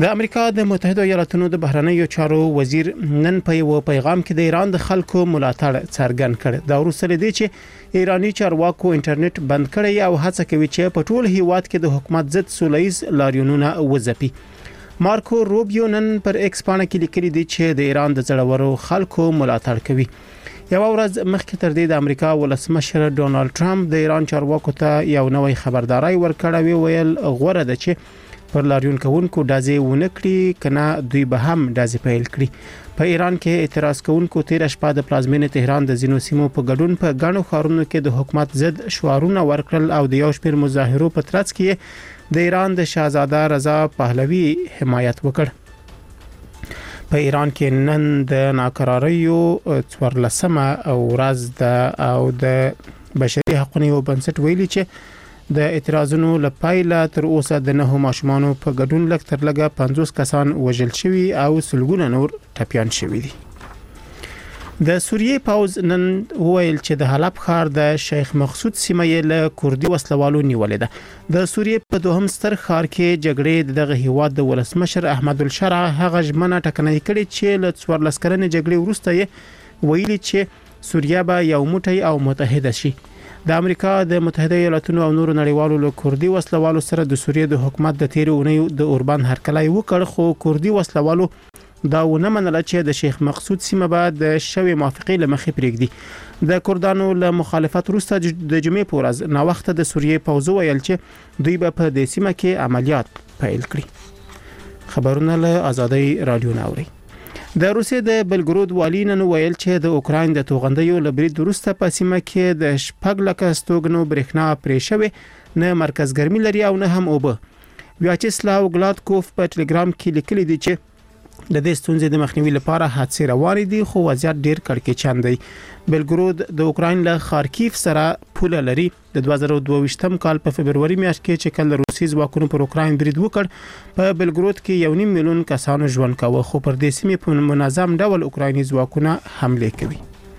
د امریکا د متحده ایالاتونو د بهرنیو چارو وزیر نن په یو پیغام کې د ایران د خلکو ملاتړ څرګند کړ. دا وروسته لدی چې ایرانی چارواکو انټرنیټ بند کړی او هڅه کوي چې په ټول هیواد کې د حکومت ضد سولهییز لاریونونه وځپي. مارکو روبیو نن پر ایکس باندې کې لیکلي دی چې د ایران د زړورو خلکو ملاتړ کوي. یو ورځ مخکې تر دې د امریکا ولسمشر ډونالد ټرمپ د ایران چارواکو ته یو نوې خبرداري ورکړه، ویل غوړه ده چې پر لاریون کوونکو دازې ونکړي کنه دوی به هم دازې پیل کړي. په ایران کې اعتراض کوونکو تیر شپه د پلازمینې تهران د زینو سیمو په ګډون په غاڼو خارونو کې د حکومت ضد شعارونه ورکړل او د یو شمېر مظاهرو په ترڅ کې د ایران د شاهزاده رضا پهلوي حمایت وکړ. په ایران کې نن د ناکراریو 14مه ورځ ده او د بشري حقوقو بنسټ ویلي چې د اعتراضونو لپاره تر اوسه د 9 ماشومانو په ګډون لږ تر لږه 50 کسان وژل شوي او سلګونه نور ټپيان شوي دي. د سوریې پاوز نن ویل چې د حلب ښار د شیخ مقصود سیمه له کوردي وسلوالو نیولې ده. د سوریې په دوهم ستر ښار کې جګړې دغه هیواد د ولسمشر احمد الشرع هغه ژمنه ټکنۍ کړې چې له 14 کلنې جګړې وروسته یې ویلي چې سوریه به یو موټی او متحد شي. د امریکا د متحده ایالاتونو او نورو نړیوالو له کوردي وسلوالو سره د سوریې د حکومت د تیر اونۍ د اوربان هرکلای وکړ، خو کوردي وسلوالو دا ونه منله چې د شیخ مقصود سیمه به د شوی موافقې لمخې پرېږدي. د کوردانو له مخالفت وروسته د جمعې په ورځ نا وخت د سوریې پوځ ویل چې دوی به په دې سیمه کې عملیات پیل کړي. خبرونه له آزادۍ رادیو ناوري. د روسیې د بلګرود والی نن ویل چې د اوکراین د توغندیو لبرید وروسته په سیمه کې د شپږ لکه ستوګنو برېښنا پرې شوې، نه مرکز ګرمي لري او نه هم اوبه. ویاچسلاو ګلادکوف په ټلګرام کې لیکلي دی چې د دې ستونزې د مخنیوي لپاره حادثې روانې دي، خو وضعیت ډیر کړکېچن دی. بلګرود د اوکراین له خارکیف سره پوله لري. د 2022م کال په فبرवरी میاشت کې چې کله روسي ځواکونو پر اوکراین برید وکړ، په بلګرود کې 1.5 میلیون کسانو ژوند کاوه، خو پر دې سیمې په منظم ډول اوکرایني ځواکونه حمله کوي.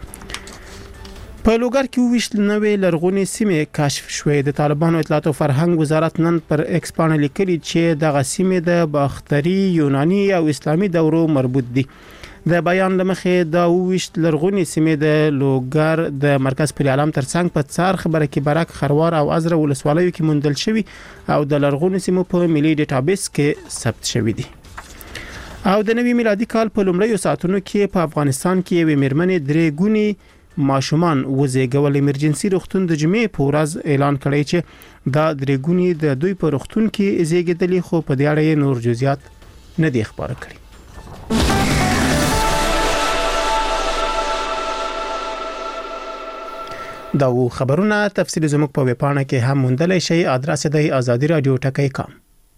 په لوګر کې وشت نوې لرغونې سیمې کشف شوې. د طالبانو اطلاعات او فرهنګ وزارت نن پر ایکس باندې لیکلي چې دغه سیمې د باختري، یوناني او اسلامي دورو مربوط دي. د بیان لمخې دا وشت لرغونې سیمې د لوګر د مرکز پل علم ترڅنګ په څار خبره کې برک، خروار او ازره ولسوالیو کې موندل شوی او د لرغونې سیمو په ملي ډیټابیس کې ثبت شوی دي. او د نوي میلادي کال په لومړیو ساعتونو کې په افغانستان کې یوې میرمنې 3 ګونی ماشومان وزېږول. ایمرجنسي روغتون د جمعې په ورځ اعلان کړی چې دا 3 ګونی د دوی په روغتون کې زېږیدلې، خو په دې اړه نور جزئیات نه دي خبره کړي. دا خبرونه تفصیل زموږ په ویبپاڼه کې هم موندلای شئ. ادرس دی azadi.radio.com.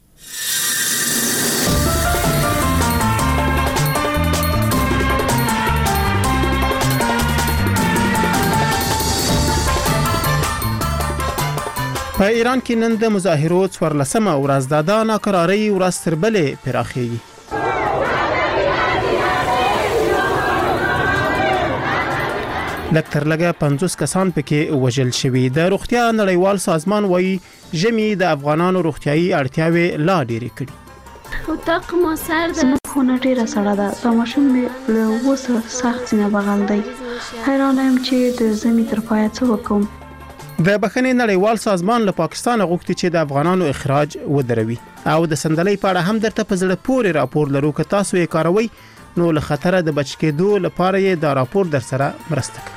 په ایران کې نن د مظاهرو 14مه ورځ ده. د ناکراری ورځ تر بلې پراخیږي. لږ تر لږه 50 کسان پکې وژل شوي. د روغتیا نړیوال سازمان وایي ژمي د افغانانو روغتیايي اړتیاوې لا ډېرې کړي. اتاق ما سرد خونه ډیره سړه ده. دا ماشوم مې له وسه سخت نه بغل دی. حیران یم چې د زمي تر پایه څه وکم. د بخښنې نړیوال سازمان له پاکستان غوښتي چې د افغانانو اخراج ودروي او د سندلۍ په اړه هم درته په زړه پورې راپور لرو. که تاسو یې کاروي نو له خطر د بچ کېدو لپاره یې دا راپور در سره مرسته کوي.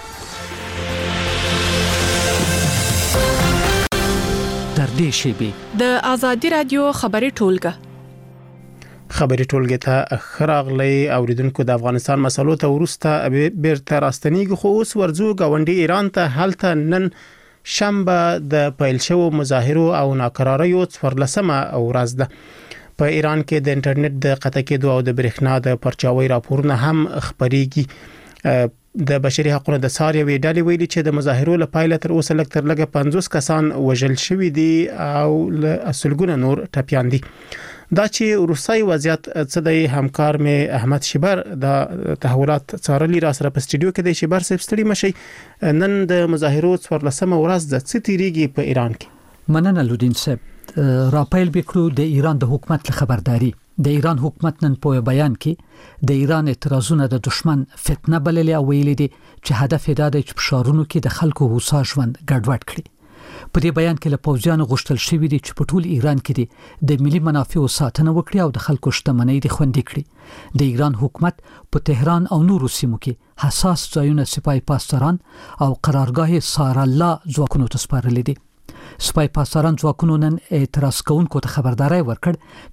در دې شیبي د آزادي رادیو خبري ټولګه خبري ټولګه ته خراغلی اوریدونکو. د افغانستان مسلو ته ورسته بیرته راستنیږي، خو اوس ورځو غونډي ایران ته هلته نن شنبه د پیل شو مظاهرو او ناکراریو 14مه ورځ ده. په ایران کې د انټرنیټ د قطع کېدو او د برېښنا د پرچاوي راپورونه هم خبريږي. د بشري حقوقو د ساریوي ډلې ویلي چې د مظاهرو لپاره تر اوسه لږ تر لږه 50 کسان وژل شوي دي او له اصلګونه نور ټپيان دي. دا چې روسي وضعیت څه دی، همکار مې احمد شیبر د تحولات څارلی را سره په سټډیو کې دی. شیبر صاحب ستړي مشي. نن د مظاهرو 14مه ورځ د څه تیریږي په ایران کې؟ مننه لودین صاحب. راپیل بکړو د ایران د حکومت له خبرداري د ایران حکومت نن په بیان کې د ایران اعتراضونه د دشمن فتنه بللې او ویلي دي چې هدف یې دا دی چې په ښارونو کې د خلکو هوسا ژوند ګډوډ کړي. په دې بیان کې له پوځیانو غوښتل شوی دی چې په ټول ایران کې د ملي منافعو ساتنه وکړي او د خلکو شتمنۍ د خوندي کړي. د ایران حکومت په تهران او نورو سیمو کې حساس ځایونه سپای پاسداران او قرارګاه سارالله ځواکونو ته سپارلي دي. سپای پاسداران ځواکونو نن اعتراض کوونکو ته خبرداري ورکړ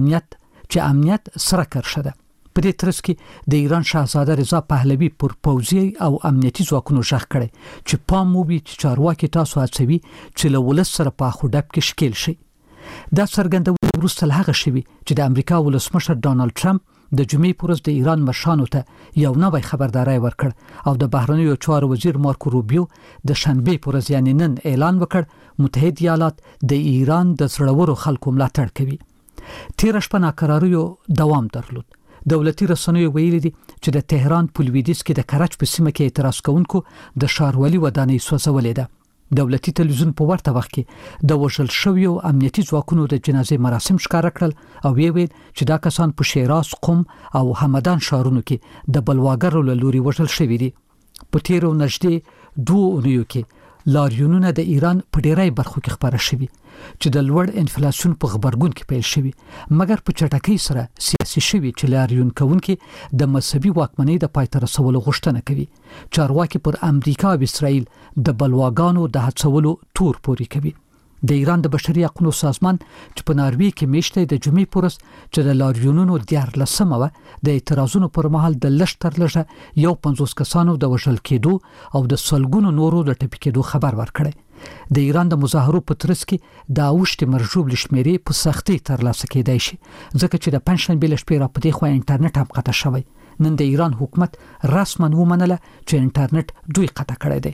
چې امنیت سره کرشه ده. په دې ترڅ کې د ایران شاهزاده رضا پهلوي پر پوځي او امنیتي ځواکونو ژغ کړي چې پام وبي چې چارواکي تاسو هڅوي چې له ولس سره په خودب کې شکیل شي. دا څرګندونه وروسته له هغه شوي چې د امریکا ولسمشر ډانلډ ټرمپ د جمعې پر ورځ د ایران مشرانو ته یو نوی خبرداري ورکړ او د بهرنیو چارو وزیر مارکو روبیو د شنبه پر ورځ یعنی نن اعلان وکړ متحد ایالات د ایران د زړورو خلکو ملاتړ کوي. تیر شپه ناکراریو دوام درلود. دولتي رسنیو ویلي دي چې د تهران په لویدیځ کې د کرچ په سیمه کې اعتراض کوونکو د ښاروالي ودانۍ سوځولې ده. دولتي تلویزیون په ورته وخت کې د وژل شویو امنیتي ځواکونو د جنازې مراسم ښکاره کړل او ویل چې دا کسان په شیراز، قم او همدان ښارونو کې د بلواګرو له لوري وژل شوي دي. په تیرو نږدې 2 اونیو کې لاریونونه د ایران په ډیری برخو کې خبره شوي چې د لوړ انفلیسیون په خبرګون کې پیل شوي، مګر په چټکۍ سره سیاسي شوي چې لاریون کوونکي د مذهبي واکمنۍ د پای ته رسولو غوښتنه کوي. چارواکي پر امریکا او اسرائیل د بلواګانو د هڅولو تور پوري کوي. د ایران د بشري حقوقو سازمان چې په ناروې کې میشته د جمعې پر ورځ چې د لاریونونو 14مه د اعتراضونو پر مهال د لشتر لږه 50 کسانو د وژل کېدو او د سلګونو نورو د ټپي کېدو خبر ورکړی. د ایران د مظاهرو په ترڅ کې د اوښتې مرجوب لشمېرې په سختۍ ترلاسه کېدای شي ځکه چې د پنځشنبې له شپې را پدې خو انټرنیټ هم قطع شوی. نن د ایران حکومت رسما ومنله چې انټرنیټ دوی قطع کړی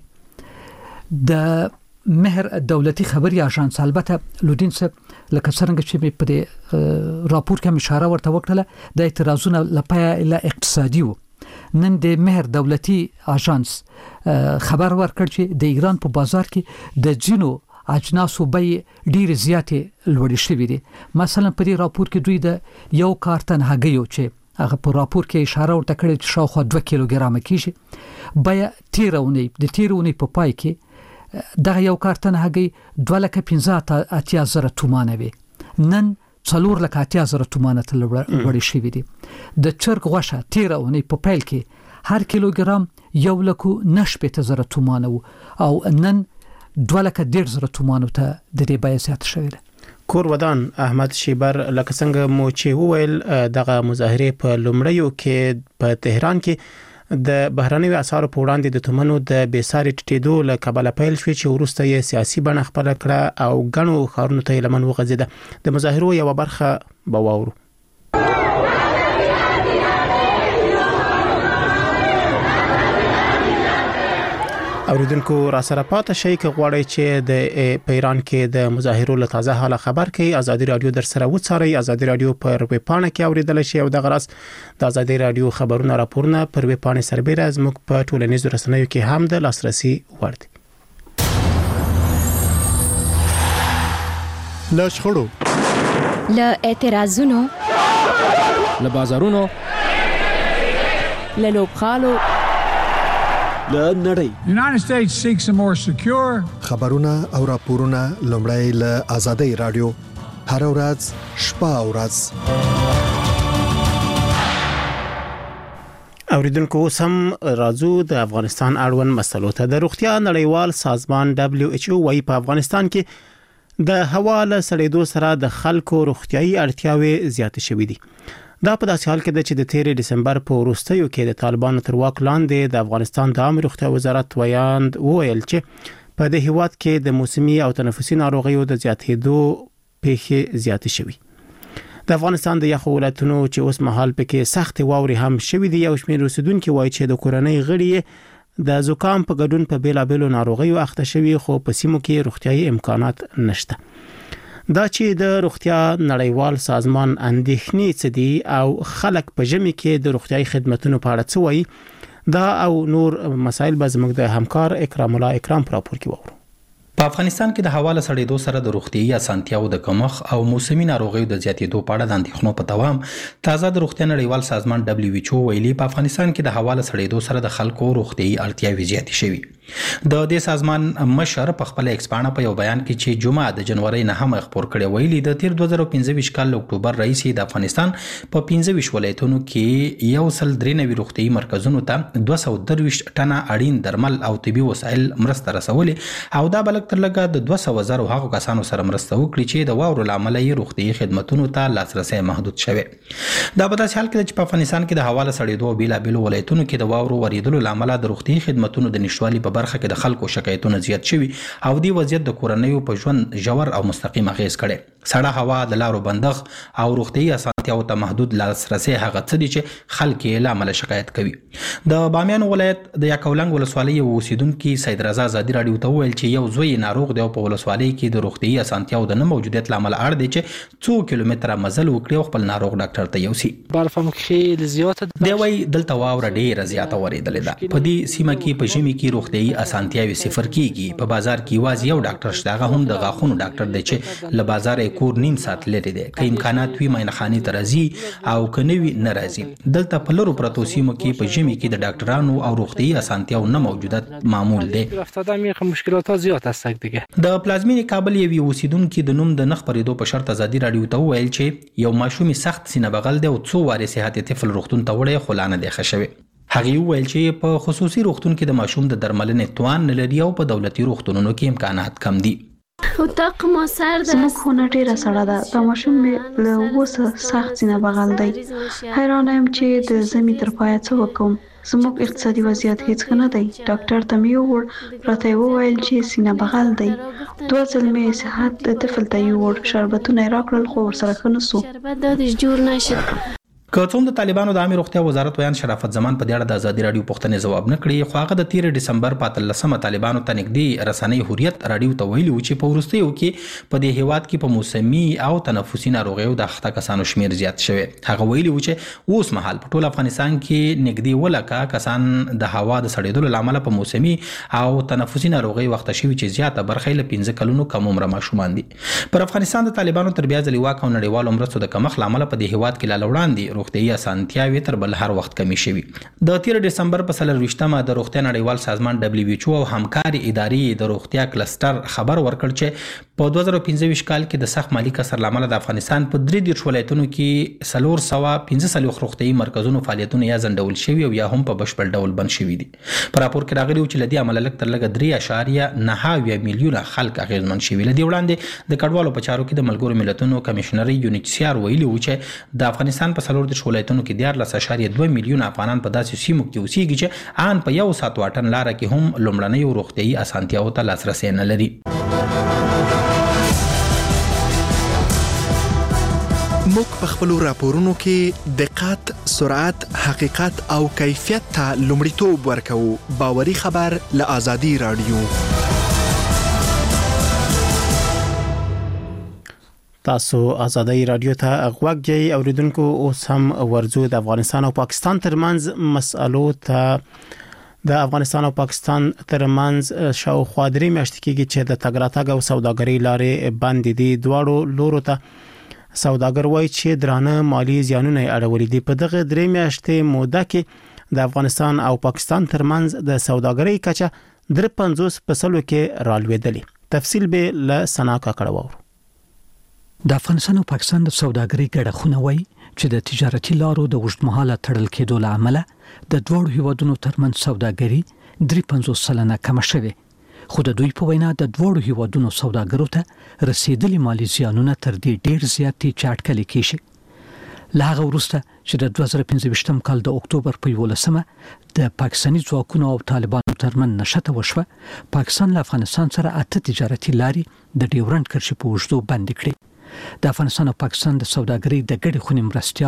دی. د مهر دولتي خبري اژانس البته لودین صاحب لکه څنګه چې په دې راپور کې اشاره ورته وکړه د اعتراضونو لپاره اقتصادي وو. نن د مهر دولتي اژانس خبر ورکړ چې د ایران په بازار کې د جنو اجناسو بیې ډېر زیاتې لوړې شوې دي. مثلا په دې راپور کې دوی د یو کارتن هګیو چې هغه په راپور کې اشاره ورته کړې چې شاوخوا 2 کیلوګرام کېږي بیه تیرونی په پای کې دغه یو کارتن هګۍ 2,15,000 تومانه وي، نن 4,80,000 تومانه ته لوړې شوې دي. د چرګ غوښه تیرونی په پیل کې هر کیلوګرام 1,90,000 تومانه او نن 2,100,000 تومانو ته د دې بیه زیاته شوې ده. کور ودان احمد شیبر لکه څنګه مو چې وویل دغه مظاهره په لومړیو کې په تهران کې د بهرنیو اسعارو په وړاندې د تومنو د بیساري ټیټېدو له کبله پیل شوې چې وروسته یې سیاسي بڼه خپله کړه او ګڼو ښارونو ته لمن وغځېده. د مظاهرو یوه برخه به واورو. اوریدونکو را سره پاتې شئ که غواړئ چې د ایران کې د مظاهرو له تازه حاله خبر کړئ. ازادي رادیو در سره وڅارئ. ازادي رادیو پر ویب پاڼه کې اوریدل شي او د غراس د ازادي رادیو خبرونه راپورونه پر ویب پاڼه سربېره زموږ په ټولنیزو رسنیو کې هم د لاسرسي وړ دي. له شخړو، له اعتراضونو، له بازارونو، له لوبخالو، له نړۍ. The United States seeks a more secure خبرونه او راپورونه لومړی له ازادي رادیو هر ورځ شپه او ورځ. اوریدونکو سم راځو د افغانستان اړوند مسلو ته. د روغتیا نړیوال سازمان WHO وايي په افغانستان کې د هوا له سړېدو سره د خلکو روغتيایي اړتیاوې زیاتې شوې دي. دا په داسې حال کې ده چې د 13 دسمبر په وروستیو کې د طالبانو تر واک لاندې د افغانستان د عامه روغتیا وزارت ویل چې په دې هیواد کې د موسمي او تنفسي ناروغیو د زیاتېدو پیښې زیاتې شوي. د افغانستان د یخو ولایتونو چې اوس مهال پکې سخت واوري هم شوي دي. یو شمېر اوسیدونکو وایي چې د کورنۍ غړي د زکام په ګډون په بیلابېلو ناروغیو اخته شوي خو په سیمو کې روغتيایي امکانات نشته. دا چې د روغتیا نړیوال سازمان اندېښنې څه دي او خلک په ژمي کې د روغتيایي خدماتو په اړه څه وایي، دا او نور مسایل به زموږ د همکار اکرام الله اکرام پر راپور کې وورو. په افغانستان کې د هوا له سړېدو سره د روغتیايي اسانتیاو د کمښت او موسمي ناروغیو د زیاتېدو په اړه د اندېښنو په دوام تازه د روغتیا نړیوال سازمان WHO ویلي په افغانستان کې د هوا له سړېدو سره د خلکو روغتیايي اړتیاوې زیاتې شوي د دې سازمان مشر په خپل ایکس پاڼه په یو بیان کې چې جمعه د جنوري 9 خبر کړی ویلي د تیر 2015 کال اکتوبر رئیس د افغانستان په 15 ولایتونو کې 193 روغتیايي مرکزونو ته 223 ټنه اړین درمل او طبي وسایل مرسته رسولې او دا تر لږه د 200,000 هغو کسانو سره مرسته وکړي چې د واورو له امله یې روغتیايي خدماتو ته لاسرسي محدود شوی دا په داسې حال کې چې په افغانستان کې د هوا له سړېدو او بیلابېلو ولایتونو کې د واورو ورېدلو له امله د روغتیايي خدماتو د نشټوالي په برخه کې د خلکو شکایتونه زیات شوي او دې وضعیت د کورنیو په ژوند ژور او مستقیم اغیز کړي سړه هوا د لارو بندغ او روغتیايي اسانتیاو ته محدود لاسرسي هغه څه دي چې خلک یې له امله شکایت کوي د بامیان ولایت د یکاولنګ ولسوالۍ اوسیدونکو سید رضا آزادي راډیو ته ویل چې یو زوی ناروغ دی په ولسوالۍ کې د روغتیايي اسانتیاو د نه موجودیت لامل اړ دی چې 2 کیلومتره مزل وکړي او خپل ناروغ ډاکټر ته یوسي برفم خیلی زیاته دی وای دلته واوره ډیره زیاته ورېدلې ده په دې سیمه کې په ژمي کې روغتیايي اسانتیاوي صفر کیږي په بازار کې یوازې یو ډاکټر شته هغه هم د غاښونو ډاکټر دی چې له بازار کور نیم ساعت لري دی که امکانات وي ماینخانې ته راځي او که نه وي نه راځي دلته په لرو پرتو سیمو کې په ژمي کې د ډاکټرانو او روغتیايي اسانتیاو نه موجودیت معمول دی مشکلات زیات است دیگه د پلازمینې کابل یوې اوسیدونکو د نوم د نه خبرېدو په شرط ازادي راډیو ته وویل چې یو ماشومي سخت سینه بغل دی او څو وارې صحت طفل روغتون ته وړی خو لا نه دی ښه شوی هغې وویل چې په خصوصي روغتون کې د ماشوم د درملنې توان نه لري او په دولتي روغتونونو کې امکانات کم دي اتاق ما سرد است. زموږ خونه ډیره سړه ده. دا ماشوم مې له اوسه سخت سینه بغل دی. حیرانه یم چې د ژمي تر پایه څه وکړم. زموږ اقتصادي وضعیت هیڅ ښه نه دی. ډاکټر ته مې یووړ، راته یې وویل چې سینه بغل دی. 2 ځل مې صحت طفل ته یووړ، شربتونه یې راکړل خو ورسره ښه نه سو. شربت دادش جور نشد. که څوم د طالبانو د عامه روغتیا وزارت ویان شرافت زمان په دې اړه د ازادي راډیو پوښتنې ځواب نه کړي، خو هغه د 13 ډسمبر په 13مه طالبانو ته نږدې رسنۍ حریت راډیو ته ویلي و چې په وروستیو کې په دې هیواد کې په موسمي او تنفسي ناروغیو د اخته کسانو شمیر زیات شوی. هغه ویلي و چې اوس مهال په ټول افغانستان کې نږدې ولکه کسان د هوا د سړېدلو لامل په موسمي او تنفسي ناروغي وخت شوی چې زیاته برخه له 15 کلونو کم عمر ماشومان دي. پر افغانستان د طالبانو تر بیا ځلې واک او نړیوالو مرستو د کمښت لامل په دې هیواد کې لا وړاندې روغتیايي اسانتیا تر بل هر وخت کمی شوی. د 13 ډسمبر په 24مه د روغتیا نړیوال سازمان WHO او همکاري ادارې د روغتیا کلستر خبر ورکړ چې په 2015 کال کې د سخت مالی کسر لامل د افغانستان په 3 ولایتونو کې 415 روغتیايي مرکزونو فعالیتونه یا ځنډول شوي او یا هم په بشپړ ډول بند شوي دي. په راپور کې راغلي چې لدی عمل لک تر لګ 3.9 میلیونه خلک اغیزمن شوي. لدی وړاندې د کډوالو په چارو کې د ملګرو ملتونو کمشنري UNHCR ویلي و چې د افغانستان په 14 ولایتونو کې 14.2 میلیونه افغانان په داسې سیمو کې اوسېږي چې ان په 1 ساعت واټن لاره کې هم لومړنۍ روغتیايي اسانتیاو ته لاسرسي نه لري. موږ په خپل راپورونو کې دقت، سرعت، حقیقت او کیفیت ته لومړیتوب ورکوو. باوري خبر له آزادي راډیو. تاسو آزادی رادیو ته غوږی اوریدونکو. اوس هم ورزو د افغانستان او پاکستان ترمنځ مسالو ته د افغانستان او پاکستان ترمنځ شاوخوا 3 میاشتې کېږي چې د تګ راتګ او سوداګرۍ لارې بندې دي. دواړو لورو ته سوداګر وایي چې درانه مالی زیانونه اړولې دي. په دغه 3 میاشتې موده کې د افغانستان او پاکستان ترمنځ د سوداګرۍ کچه 53% کې رالوېدلې. تفصیل به له سناکا کړو. د افغانستان او پاکستان د سوداګرۍ ګډه وایي چې د تجارتي لارو د اوږدمهاله تړل کېدو له امله د دوه هیوادونو ترمنځ سوداګري 53% کم شوه. خو د دوی په وینا د دوه هیوادونو سوداګرو ته رسیدلي مالی زیانونه تر دې ډیر زیات دي چې اټکل کېږي. له هغه وروسته چې د 2015 کال د اکتوبر په 11مه د پاکستاني ځواکونو او طالبانو ترمنځ نښته وشوه، پاکستان له افغانستان سره 8 تجارتي لارې د ډیورنډ کرښې په اوږدو بند کړې. د افغانستان او پاکستان د سوداګرۍ د ګډې خونې مرستيال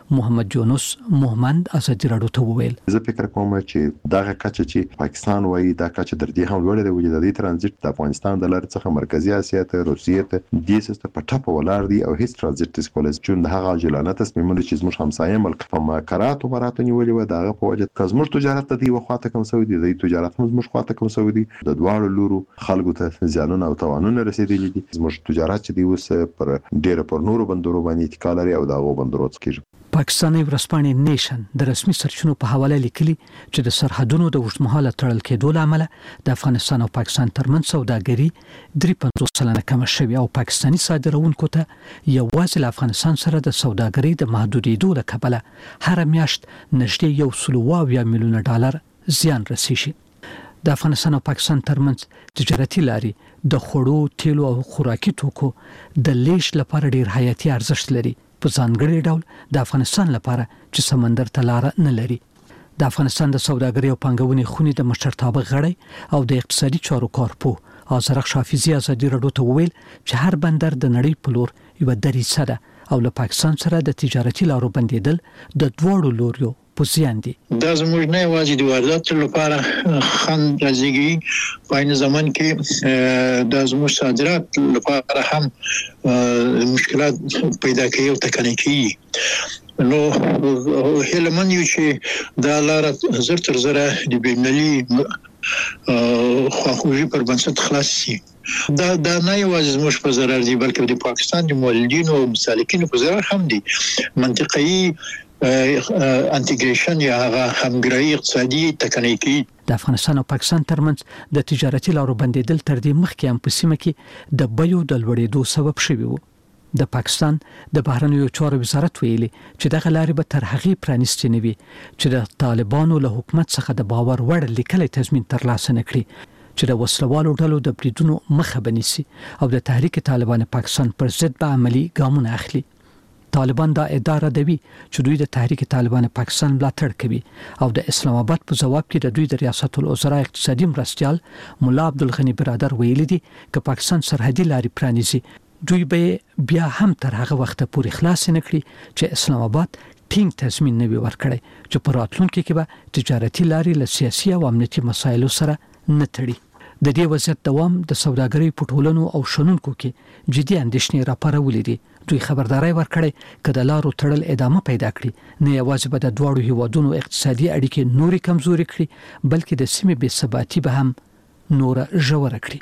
محمد یونس محمد ازادي رادیو ته وویل زه فکر کوم چې دغه کچه چې پاکستان وایي دا کچه در دې هم لوړه ده چې د دې ترانزیت د افغانستان د لارې څخه مرکزی اسیا ته روسیې ته د سیسته په ټاپه ولر دي او هیڅ ترانزیت سکولز چې د هغه عاجلانه تصمیمونه چې زموږ همسایه ملک په مکرات او براتو نیولې و دغه په وجه که زموږ تجارت ته دی وخواته کوم سوي دي د تجارت هم زموږ خواته کوم سوي دي د دواړو لورو خلکو ته زیانونه او تاوانونه رسیدلي دي زموږ تجارت چې دی اوس پر ډېر پر نورو بندرو باندې اتکا لري او دغه بندرو څخه پاکستاني ورځپاڼې نیشن د رسمي سرچینو په حواله لیکلي چې د سرحدونو د اوږدمهاله تړل کېدو لامل د افغانستان او پاکستان ترمنځ سوداګري 53% کم شوې او پاکستاني صادرونکو ته یوازې له افغانستان سره د سوداګرۍ د محدودېدو له کبله هر میاشت نږدې 120 میلیون ډالر زیان رسیږي. د افغانستان او پاکستان ترمنځ تجارتي لارې د خوړو، تیلو او خوراکي توکو د لیږد لپاره ډېر حیاتي ارزښت لري په ځانګړي ډول د افغانستان لپاره چې سمندر ته لار نه لري. د افغانستان د سوداګرۍ او پانګونې خونې د مشرتابه غړی او د اقتصادي چارو کارپوه آذرخ حافظي ازادي رادیو ته وویل چې هر بندر د نړۍ په لور یو دریڅه ده او له پاکستان سره د تجارتي لارو بندیدل د دواړو لوريو په زیان دي. دا زموږ نه یوازې د وارداتو لپاره خنډ راځي په عین زمان کې د زموږ صادرات لپاره هم مشکلات پیدا کوي او تکني کوي. نو هلمن یو چې دا لار زر تر زره د بینالي خواخوږي پر بنسټ خلاص شي. دا نه یوازې زموږ په ضرر دي بلکې د پاکستان د مولدینو او مسالکینو په ضرر هم دي. منطقي انټیګریشن یا همګرایی اقتصادي تکنیکی د افغانستان او پاکستان ترمنځ د تجارتي لارو بندیدل تر دې مخکې هم په سیمه کې د بیو د لوړېدو سبب شوی و. د پاکستان د بهرنیو چارو وزارت ویلي چې دغه لارې به تر هغې پرانیستې نه وي چې د طالبانو له حکومت څخه د باور وړ لیکلي تضمین ترلاسه نه کړي چې د وسلوالو ډلو د بریدونو مخه بنيسي او د تحریک طالبان پاکستان پر ضد به عملی ګامونه اخلي. طالبان دا اداره دوی چې دوی د تحریک طالبان پاکستان ملاتړ کوي او د اسلام آباد په جواب کې د دوی د ریاست الوزرا اقتصادي مرستيال مولا عبدالغنی برادر ویلي دي چې پاکستان سرحدي لارې پرانیزي دوی به بیا هم تر هغه وخت پورې خلاص نه کړي چې اسلام آباد ټینګ تضمین نه ورکړي چې په راتلونکي کې به تجارتي لارې له سیاسي او امنیتي مسایلو سره نه تړي. د دې وضعیت دوام د سوداګرۍ په ټولنو او شنونکو کې جدي اندېښنې راپارولې دي. دوی خبرداري ورکړي چې د لارو تړل ادامه پیدا کړي نه یوازې به د دواړو هیوادونو اقتصادي اړیکې نوري کمزوري کړي بلکې د سیمې بې ثباتي به هم نور ژور کړي.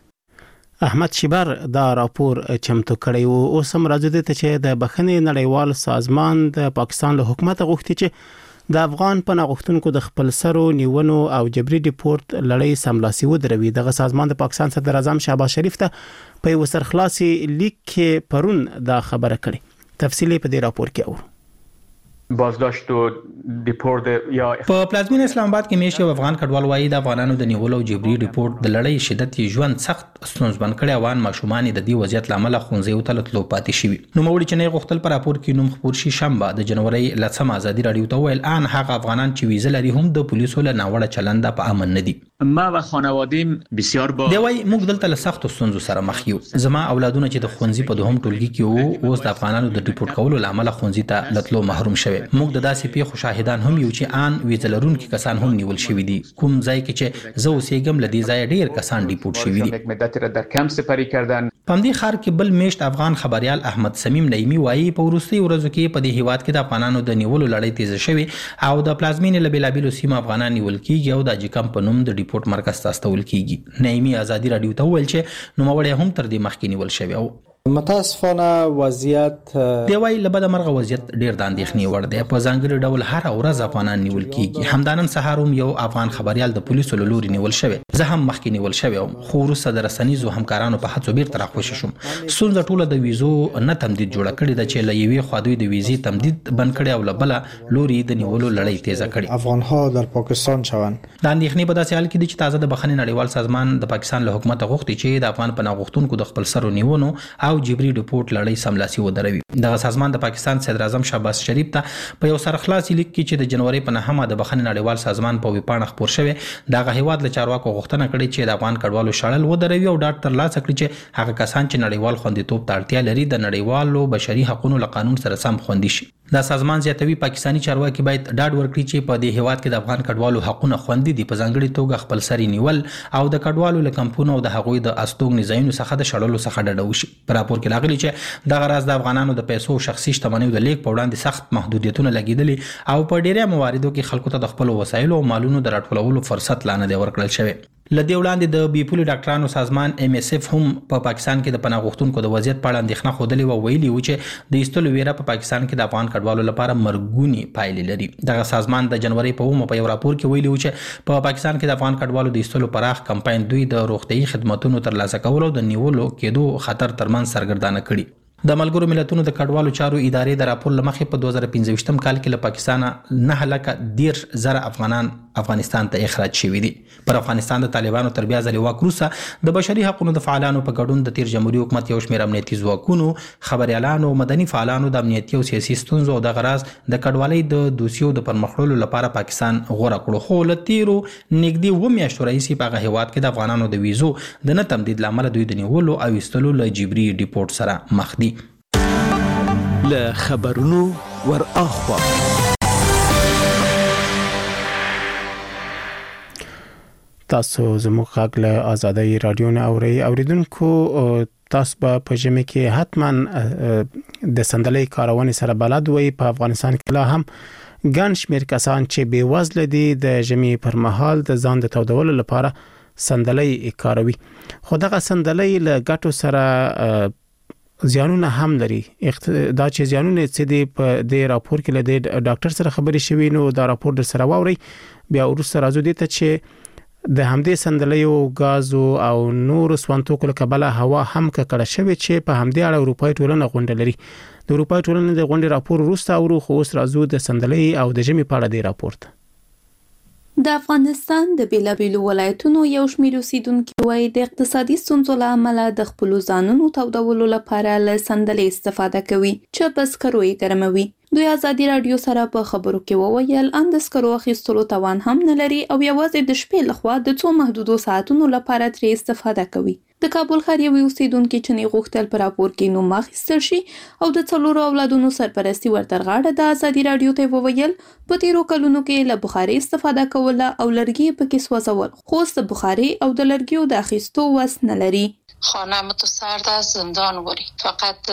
احمد شیبر دا راپور چمتو کړی وو. اوس هم راځي چې د بخښنې نړیوال سازمان د پاکستان له حکومت غوښتي چې د افغان پناه غوښتونکو د خپل سرو نیونو او جبري ډیپورت لړۍ سملاسي ودروي. دغه سازمان د پاکستان صدر اعظم شهباز شریف ته په یو سرخلاصي لیک کې پرون دا خبره کړې. تفصیلی په دې راپور کې اورو. بازداشت و دیپورت یا په پلازمین اسلام آباد کې میشي افغان کډوال وایي د افغانانو د نیولو او جبري ریپورت د لړۍ شدت ژوند سخت ستونزمن کړي. افغان ماشومان د دې وضعیت لامل خونځي او تلتلو پاتې شي. نو موړي چې نه غوښتل پر راپور کې نوم خبر شي شنبه د جنوري لسم ازادي رادیو ته ویل ان هغه افغانان چې ویزه لري هم د پولیسو له ناوړه چلند په امن نه دي. ما و خانواده‌ام بسیار با دی وای موږ دلته له سخت ستونزو سره مخ یو. زما اولادونه چې د خونځي په دوهم ټولګي کې وو اوس د افغانانو د ریپورت کولو لامل خونځي ته لتلو محروم شوي. موږ د داسې پیښو شاهدان هم یو چې ان ویزلرون کې کسان هم نیول شوي دي. کوم ځای کې چې زه اوسېږم لدی ځای ډیر کسان ریپورت شوي دي. یک مدت را در کمپ سپری کردن. په دې خار کې بل میشت افغان خبريال احمد سمیم نعیمی وایي په ورستي ورځو کې په دې هیواد کې د افغانانو د نیولو لړۍ تیز شوي او د پلازمین له بلابلو سیمه افغانان نیول کیږي او د جکم په نوم د ریپورت مرکز ته استول کیږي. نعیمی ازادي رادیو ته ویل چې نوموړی هم تر دې مخکې نیول شوی او متاسفانه وضعیت دی وای لبد مرغه وضعیت ډیر د اندېښنې وړ دی. په ځانګړي ډول هر ورځ افغانان نیول کیږي. همدانن سهار هم یو افغان خبريال د پولیسو له لوري نیول شوی. زه هم مخکې نیول شوی او خو وروسته د رسنیزو همکارانو په هڅو بیرته راخوشی شوم. ستونزه ټوله د ویزو نه تمدید جوړ کړي د چې له یوې خوا دوی د ویزې تمدید بند کړي او له بل لوري د نیولو لړۍ تیزه کړي. افغانها در پاکستان شوند. د اندېښنې په داسې حال کې چې تازه د بخښنې نړیوال سازمان د پاکستان له حکومت غوښتي چې د افغان پناه غوښتونکو د خپل سرو نیونو او جبري ریپورت لړۍ سملاسي ودروي. دغه سازمان د پاکستان صدر اعظم شهباز شریف ته په یو سرخلاصي لیک کې چې د جنوري په 9مه د بخښنې نړیوال سازمان په ویبپاڼه خبر شوی دغه هیواد له چارواکو غوښتنه کړې چې د افغان کډوالو شړل ودروي او ډاټ ترلاسه کړي چې هغه کسان چې نړیوال خوندیتوب ته اړتیا لري د نړیوالو بشري حقوقو له قانون سره سم خوندي شي. دا سازمان زیاتوي پاکستانی چارواکي باید ډاډ ورکړي چې په دې هیواد کې د افغان کډوالو حقونه خوندي دي، په ځانګړي توګه خپل سری نیول او د کډوالو له کمپونو او د هغوی د استوګنې ځایونو څخه د شړلو څخه ډډه وشي. په راپور کې راغلي چې دغه راز د افغانانو د پیسو او شخصي شتمنیو د لیږد په وړاندې سخت محدودیتونه لګیدلي او په ډیری مواردو کې خلکو ته د خپل وسایلو او مالونو د راټولولو فرصت لا نه دی ورکړل شوی. لدې وړاندې د بیپولي ډاکټرانو سازمان MSF هم په پاکستان کې د پناه غوښتونکو د وضعیت په اړه اندېښنه ښودلې و، ویلي و چې د ایستلو ویره په پاکستان کې د افغان کډوالو لپاره مرګونی پایلې لري. دغه سازمان د جنوري په 1 په یو راپور کې ویلي و چې په پاکستان کې د افغان کډوالو د ایستلو پراخ کمپاین دوی د روغتيایي خدماتو ترلاسه کولو او د نیولو کېدو خطر ترمن سرګردانه کړي. د ملګرو ملتونو د کډوالو چارو ادارې د راپور لمخې په 2015 کال کې له پاکستان 9,10,000 افغانان افغانستان ته اخراج شوي دي. پر افغانستان د طالبانو تر بیا ځلې واک وروسته د بشري حقوقو د فعالانو په ګډون د تیر جمهوریت حکومت یو شمېر امنیتي ځواکونو، خبريالانو او مدني فعالانو د امنیتي او سیاسي ستونزو او د غراض د کډوالۍ د دوسیو د پرمخړلو لپاره پاکستان غوړه کړو. خو له تیرو نږدې 2 میاشتو راهیسې په هغه هیواد کې د افغانانو د ویزو د نه تمدید لامل دوی د نیولو او ایستلو له جبري ډیپورت سره مخ دي. له خبرونو ور اخوا تاسو زموږ غږ له آزادۍ رادیو نه اوریدونکو تاسو په ژمي کې حتما د سندلۍ کارونې سره بلد وي. په افغانستان کې لا هم ګڼ شمېر کسان چې بې وزله دي د ژمي پر مهال د ځان د تودولو لپاره سندلۍ کاروي، خو دغه سندلۍ له ګټو سره زیانونه هم لري. دا چې زیانونه څه دي په دې راپور کې له ډاکټر سره خبرې شوي، نو دا راپور در سره واوري. بیا وروسته راځو دې ته چې د همدې سندلیو غازو او نور سوانتوکو له کبله هوا هم ککړه شوې چې په همدې اړه اروپای ټولنه غونډه لري. د اروپای ټولنې د غونډې راپور وروسته اورو، خو اوس راځو د سندلۍ او د ژمي په اړه د راپور ته. د افغانستان د بیلابیلو ولایتونو یو شمېر اوسیدونکي وایي د اقتصادي ستونزو له امله د خپلو ځانونو تودولو لپاره له سندلۍ استفاده کوي چې په سکرو یې ګرموي. دوی ازادي رادیو سره په خبرو کې وویل ان د سکرو اخیستلو توان هم نه لري او یوازې د شپې لخوا د څو محدودو ساعتونو لپاره ترې استفاده کوي. د کابل ښار یو اوسیدونکي چې نه غوښتل په راپور کې نوم اخیستل شي او د 4 اولادونو سرپرستی ورترغاړه د ازادي رادیو ته وویل په تیرو کلونو کې له بخاري استفاده کوله او لرګي پکې سوځول، خو د بخاري او د لرګیو د اخیستو وس نه لري. خانه متسرد از زندان وری فقط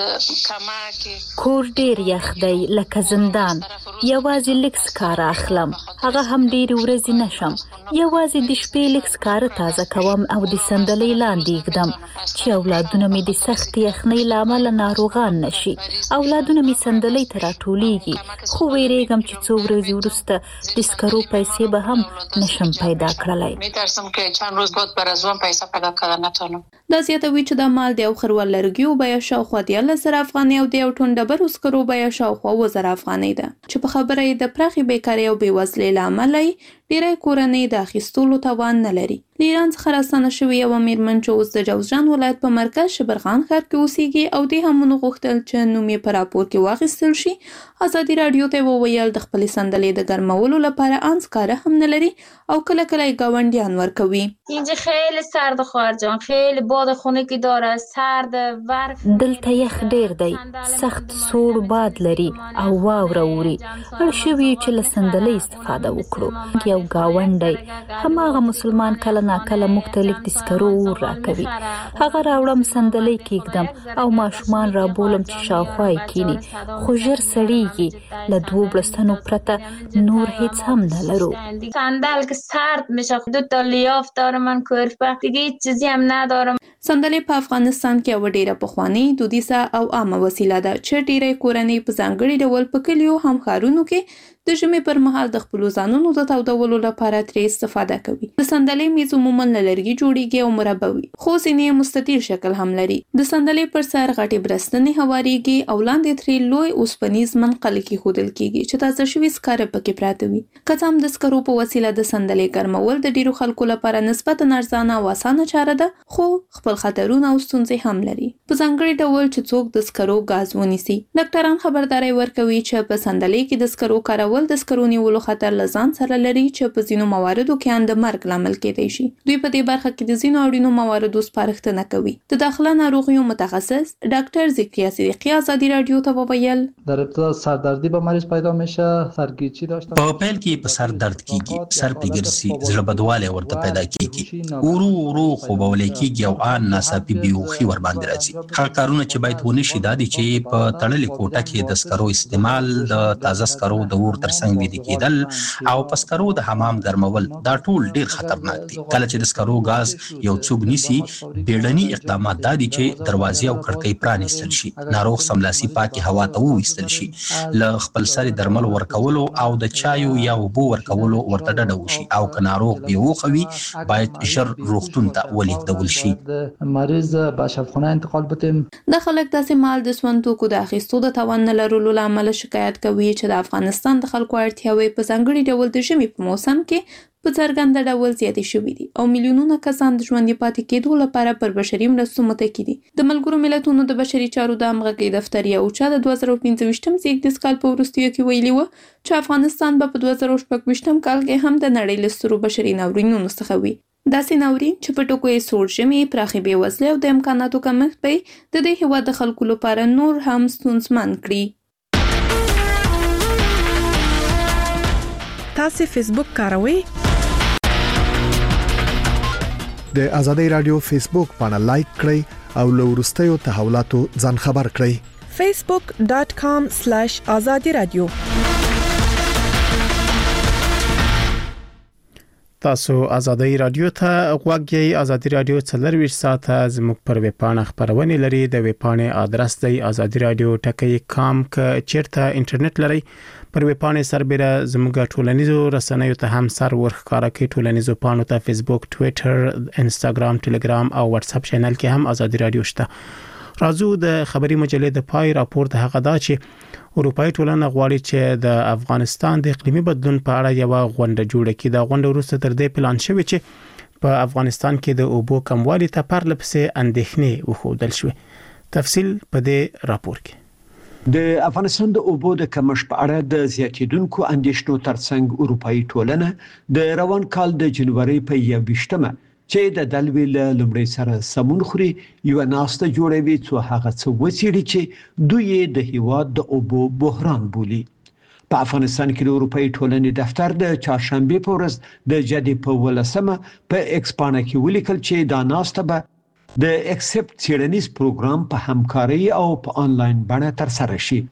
کمک کور ډیر یخ دی لکه زندان، یوازې لکس کار اخلم، هغه هم ډیر ورځې نشم، یوازې د شپې لکس کار تازه کوم او د سندلۍ لاندې ږدم چې اولادونه مې د سخت یخنۍ له امله ناروغان نشي. اولادونه مې سندلۍ ته راټولیږي، خو ویریږم چې څو ورځې وروسته د سکرو پیسې به هم نشم پیدا کړلی. میترسم که چند روز بعد بر از اون پیسه پیدا کردن نتونم. دوی چې د مال د یو خروال لرګیو بیه شاوخوا 13,000 افغانۍ او د یو ټن ډبرو سکرو بیه شاوخوا 2,000 افغانۍ ده، چې په خبره یې د پراخې بیکارۍ او بېوزلۍ له امله ډېری کورنۍ د اخیستلو توان نه لري. له ایران څخه راستنه شوې یوه میرمن چې اوس د جوزجان ولایت په مرکز شبرغان ښار کې اوسېږي او دې هم غوښتل چې نوم یې په راپور کې واخیستل شي، ازادي رادیو ته وویل د خپلې سندلۍ د ګرمولو لپاره انسکاره هم نه لري او کله کله یې ګاونډیان ورکوي. اینجا خیلی سرد خواهر جان، خیلی باد خنکی داره، سرد برف. دلته یخ ډیر دی، سخت سوړ باد لري او واوره اوري. اړ شوي چې له سندلۍ استفاده وکړو. یو ګاونډی هماغه مسلمان کله ناکله موږ ته لیک د سکرو اور راکوي، هغه راوړم سندلۍ کېږدم او ماشومان رابولم چې شاوخوا یې کینی، خو ژر سړیږي. له 2 بړستنو پرته نور هیڅ هم نه لرو. صندل که سرد میشه، 2 تا لیاف دارم من کورفه، دیگه هیچ چیزی هم ندارم. سندلۍ په افغانستان کې یوه ډېره پخوانۍ، دودیزه او عامه وسیله ده چې ډېری کورنۍ په ځانګړي ډول په کلیو هم ښارونو کې د ژمي پر مهال د خپلو ځانونو د تودولو لپاره ترې استفاده کوي. د سندلۍ میز عموما له لرګي جوړیږي او مربع وي، خو ځینې یې مستطیل شکل هم لري. د سندلۍ پر سر غټې برستنې هوارېږي او لاندې ترې لوی اوسپنیز منقل کېښودل کېږي چې تازه شوي سکاره پکې پراته وي. که څه هم د سکرو په وسیله د سندلۍ ګرمول د ډېرو خلکو لپاره نسبتا ارزانه او اسانه چاره ده، خو خپل خطرونه او ستونزې هم لري، په ځانګړي ډول چې څوک د سکرو ګاز ونیسي. ډاکټران خبرداری ورکوي چې په سندلۍ کې د سکرو کارول ډول د سکرو نیولو خطر له ځان سره لري چې په ځینو مواردو کې د مرګ لامل کېدای شي. دوی په دې برخه کې د ځینو اړینو مواردو سپارښتنه کوي. د داخله ناروغیو متخصص ډاکټر ذکریا صدیقی آزادی رادیو ته وویل در ابتدا سردردی به مریض پیدا میشه، سرگیچی داشتن. په پیل کې په سر درد کیږي، سر پیګرسي، زړه بدواله ورته پیدا کیږي، ورو خوبول کیږي او ان ناڅاپي بیوخي ور باندې راځي. هغه کارونه چې باید ونه شي دا دي چې په تړلې کوټه کې د سکرو استعمال، د تازه سکرو د اور ترڅنګ ویده کېدل او په سکرو د حمام ګرمول دا ټول ډیر خطرناک دي. کله چې د سکرو غاز یو څوک نیسي، بیړني اقدامات دا دي چې دروازې او کړکۍ پرانیستل شي، ناروغ سملاسي پاکي هوا ته وویستل شي، له خپل سر درمل ورکولو او د چایو یا اوبو ورکولو ورته ډډه وشي، او که ناروغ بیوخه وي باید ژر روغتون ته ولیږدول شي. مریض به شفاخانه انتقال بدیم. د خلک داسې مال د سون توکو د اخیستو د توان نه لرلو له امله شکایت کوي چې د افغانستان د خلکو اړتیاوې په ځانګړي ډول د ژمي په موسم کې په څرګنده ډول زیاتې شوې دي او میلیونونه کسان د ژوندي پاتې کېدو لپاره پر بشري مرستو متکي دي. د ملګرو ملتونو د بشري چارو د همغږۍ دفتر یو چا د 2025م زیږدیز کال په وروستیو کې ویلي و چې افغانستان به په 2026م کال کې هم د نړۍ له سترو بشري ناورینونو څخه وي. داسې ناورین چې په ټکو یې سوړ ژمي، پراخې بېوزلۍ او د امکاناتو کمښت به د دې هېواد د خلکو لپاره نور هم ستونزمن کړي. تاسو فیسبوک کاروئ؟ د آزادۍ رادیو فیسبوک باندې لایک کړئ او له وروستیو تحولاتو ځان خبر کړئ. facebook.com/azadi radio. تاسو آزادۍ رادیو ته غوږ یې. آزادۍ رادیو 24 ساعته زموږ پر ویب پاڼه خبرونه لري. د ویب پاڼې ادرس دی azadiradio.com. که چیرته انټرنیټ لري پر ویب پاڼې سربېره زموږ ټولنیزو رسنیو ته هم سر ورخکاره کوي. ټولنیزو پاڼو ته فیسبوک، ټوئیټر، انستګرام، ټلګرام او واتس اپ چینل کې هم آزادۍ رادیو شته. راځو د خبري مجلې د پای راپور د هغه دا چې اروپאי ټولنه غواړي چې د افغانستان د اقلیمي بدلون په اړه یو غونډه جوړه کړي. دا غونډه وروسته تر دې پلان شوې چې په افغانستان کې د اوبو کموالي ته پرله پسې اندېښنې وښودل شوې. تفصیل په دې راپور کې. د افغانستان د اوبو د کمښت په اړه د زیاتیدونکو اندېښنو ترڅنګ اروپאי ټولنه د روان کال د جنوري په 21مه چې د دلوي له لومړی سره سمون خوري یو ناسته جوړوي څو هغه څه وڅېړي چې دوی د هیواد د اوبو بحران بولي. په افغانستان کې د اروپאי ټولنې دفتر د چهارشنبه په ورځ د جدي په 18مه په ایکسپانه کې ولیکل چې دا ناسته به د اکسپټ څېړنیز پروګرام په همکاري او په آنلاین بڼه ترسره شي.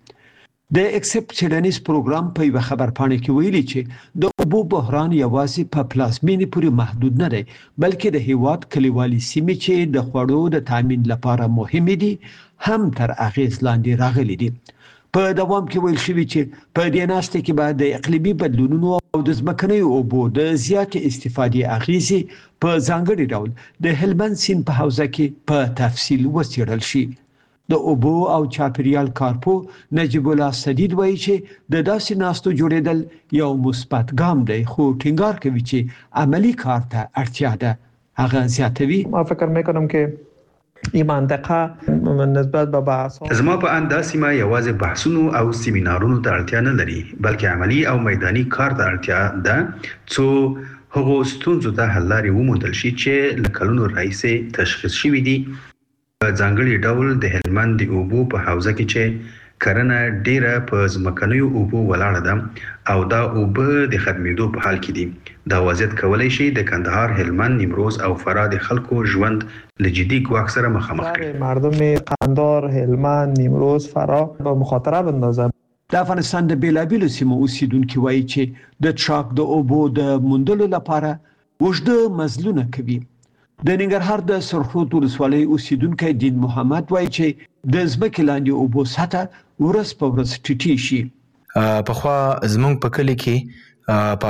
د اکسپټ څېړنیز پروګرام په یو خبرپاڼه کې ویلي چې د اوبو بحران یوازې په پلازمینې پورې محدود نه دی، بلکې د هیواد کلیوالي سیمې چې د خوړو د تامین لپاره مهمې دي هم تر اغیز لاندې راغلي دي. په دوام کې ویل شوی چې په دې ناسته کې به د اقلیمي بدلونونو او د ځمکني اوبو د زیاتې استفادې اغیزې په ځانګړي ډول د هلمند سیند په حوزه کې په تفصیل وڅېړل شي. د اوبو او چاپیریال کارپو نجیب الله سدید وایي چې د داسې ناستو جوړېدل یو مثبت ګام دی، خو ټینګار کوي چې عملی کار ته اړتیا ده. هغه زیاتوي: ما فکر میکنم که این منطقه نسبت به بحث زما په اند سیمه یوازې بحثونو او سیمینارونو ته اړتیا نه لري، بلکې عملی او میداني کار ته اړتیا ده څو هغه ستونزو ته حل لارې وموندل شي چې له کلونو راهیسې تشخیص شوي دي. په ځانګړي ډول د هلمند د اوبو په حوزه کې چې کرنه ډیره په ځمکنیو اوبو ولاړه ده او دا اوبه د ختمېدو په حال کې دي. دا وضعیت کولای شي د کندهار، هلمند، نیمروز او فراه د خلکو ژوند له جدي ګواښ سره مخامخ کړي. مردم قندهار، هلمند، نیمروز، فراه به مخاطره بندازه. د افغانستان د بیلابیلو سیمو اوسیدونکو وایي چې د ټراک د اوبو د موندلو لپاره وژده مزلونه کوي. د ننګرهار د سرخود ولسوالۍ اوسیدونکو دین محمد وایي چې د ځمکې لاندې اوبو سطح ورځ په ورځ ټیټې شي. پخوا زمونږ په کلی کې په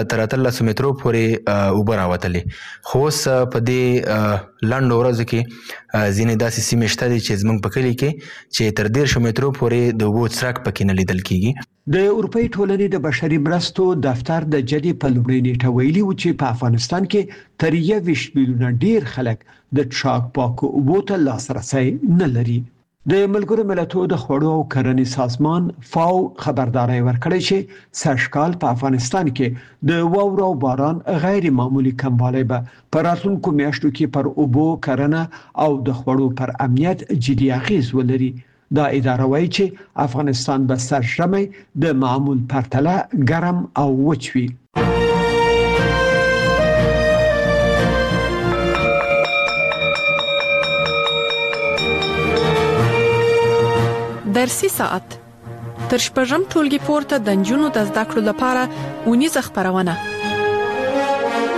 13 مترو پورې اوبه راوتلې، خو اوس په دې لنډو ورځو کې ځینې داسې سیمې شته دي چې زمونږ په کلي کې چې تر 13 مترو پورې د اوبو څرک پکې نه لیدل کېږي. د اروپאי ټولنې د بشري مرستو دفتر د جدي په لومړۍ نیټه ویلي و چې په افغانستان کې تر 21 میلیونه ډیر خلک د ټراک پاکو اوبو ته لاسرسی نه لري. د ملګرو ملتونو د خوړو او کرنې سازمان فاو خبرداري ورکړې چې سږکال په افغانستان کې د واورو او باران غیر معمولی کموالی به په راتلونکو میاشتو کې پر اوبو کرنه او د خوړو پر امنیت جدي اغیز ولري. دا اداره وایي چې افغانستان به سرشمه د معمول پرتله ګرم او وچ وي. درسي ساعت تر شپږم ټولګي پورته د نجونو د زده کړو لپاره ونیزه خبرونه